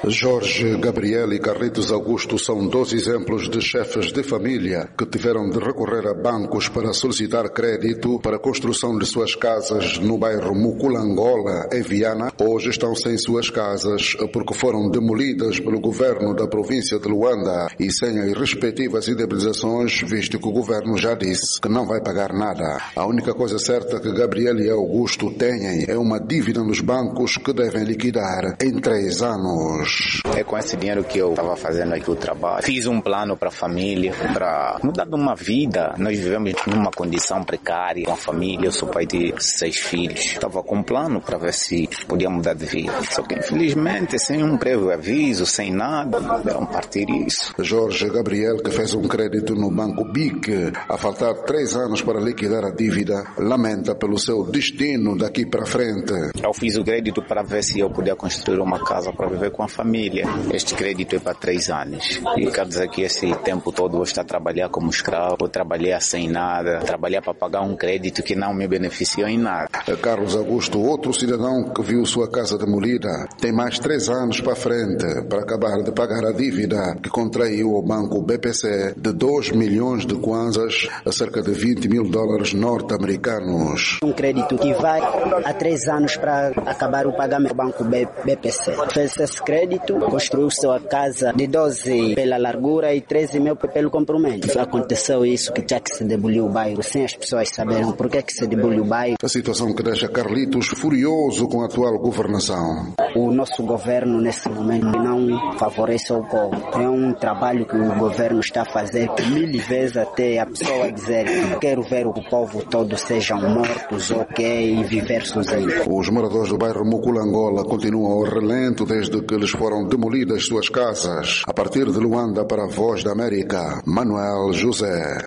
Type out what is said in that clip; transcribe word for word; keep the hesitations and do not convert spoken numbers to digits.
Jorge, Gabriel e Carlitos Augusto são dois exemplos de chefes de família que tiveram de recorrer a bancos para solicitar crédito para a construção de suas casas no bairro Muculangola, em Viana. Hoje estão sem suas casas porque foram demolidas pelo governo da província de Luanda e sem as respectivas indemnizações, visto que o governo já disse que não vai pagar nada. A única coisa certa que Gabriel e Augusto têm é uma dívida nos bancos que devem liquidar em três anos. É com esse dinheiro que eu estava fazendo aqui o trabalho. Fiz um plano para a família, para mudar de uma vida. Nós vivemos numa condição precária, com a família. Eu sou pai de seis filhos. Estava com um plano para ver se podia mudar de vida. Só que, infelizmente, sem um prévio aviso, sem nada, deram partir isso. Jorge Gabriel, que fez um crédito no Banco B I C, a faltar três anos para liquidar a dívida, lamenta pelo seu destino daqui para frente. Eu fiz o crédito para ver se eu podia construir uma casa para viver com a família. Este crédito é para três anos. E quer dizer que esse tempo todo eu estou a trabalhar como escravo, eu trabalhar sem nada, trabalhar para pagar um crédito que não me beneficiou em nada. Carlos Augusto, outro cidadão que viu sua casa demolida, tem mais três anos para frente para acabar de pagar a dívida que contraiu ao banco B P C de dois milhões de kwanzas, a cerca de vinte mil dólares norte-americanos. Um crédito que vai há três anos para acabar o pagamento do banco B P C. Fez esse crédito, construiu sua casa de doze pela largura e treze mil pelo comprimento. Aconteceu isso que tinha que se demolir o bairro, sem as pessoas saberem por que, que se demoliu o bairro. A situação que deixa Carlitos furioso com a atual governação. O nosso governo nesse momento não favorece o povo. É um trabalho que o governo está a fazer mil vezes até a pessoa dizer que quero ver o povo todo sejam mortos, ok, e viver sozinhos. Os moradores do bairro Muculangola continuam ao relento desde que lhes foram demolidas suas casas. A partir de Luanda para a Voz da América, Manuel José.